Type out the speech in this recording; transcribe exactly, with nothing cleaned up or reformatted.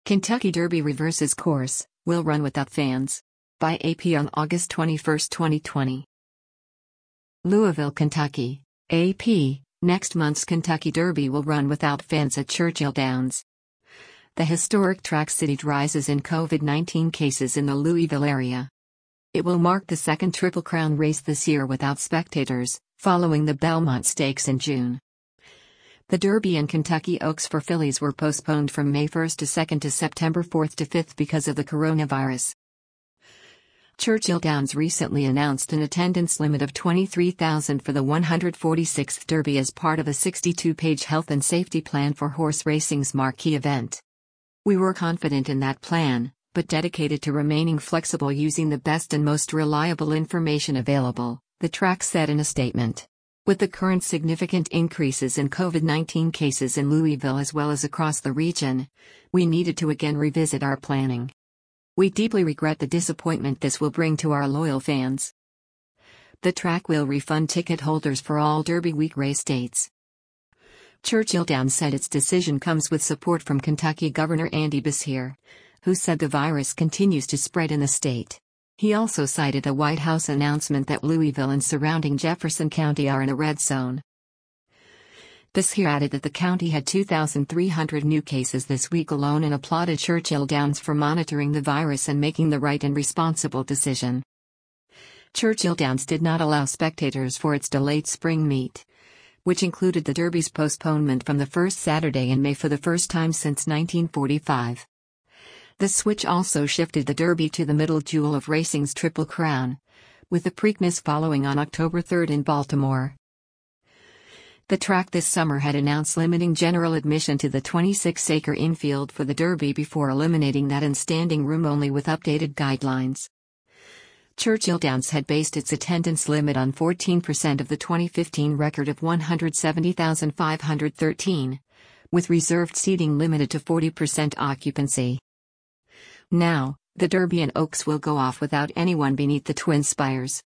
Kentucky Derby reverses course, will run without fans. By A P on August twenty-first, twenty twenty. Louisville, Kentucky. A P, next month's Kentucky Derby will run without fans at Churchill Downs. The historic track city rises in COVID nineteen cases in the Louisville area. It will mark the second Triple Crown race this year without spectators, following the Belmont Stakes in June. The Derby and Kentucky Oaks for fillies were postponed from May first to second to September fourth to fifth because of the coronavirus. Churchill Downs recently announced an attendance limit of twenty-three thousand for the one hundred forty-sixth Derby as part of a sixty-two page health and safety plan for horse racing's marquee event. "We were confident in that plan, but dedicated to remaining flexible using the best and most reliable information available," the track said in a statement. With the current significant increases in COVID nineteen cases in Louisville as well as across the region, we needed to again revisit our planning. We deeply regret the disappointment this will bring to our loyal fans. The track will refund ticket holders for all Derby week race dates. Churchill Downs said its decision comes with support from Kentucky Governor Andy Beshear, who said the virus continues to spread in the state. He also cited a White House announcement that Louisville and surrounding Jefferson County are in a red zone. Beshear added that the county had two thousand three hundred new cases this week alone and applauded Churchill Downs for monitoring the virus and making the right and responsible decision. Churchill Downs did not allow spectators for its delayed spring meet, which included the Derby's postponement from the first Saturday in May for the first time since nineteen forty-five. The switch also shifted the Derby to the middle jewel of racing's Triple Crown, with the Preakness following on October third in Baltimore. The track this summer had announced limiting general admission to the twenty-six acre infield for the Derby before eliminating that and standing room only with updated guidelines. Churchill Downs had based its attendance limit on fourteen percent of the twenty fifteen record of one hundred seventy thousand five hundred thirteen, with reserved seating limited to forty percent occupancy. Now, the Derby and Oaks will go off without anyone beneath the Twin Spires.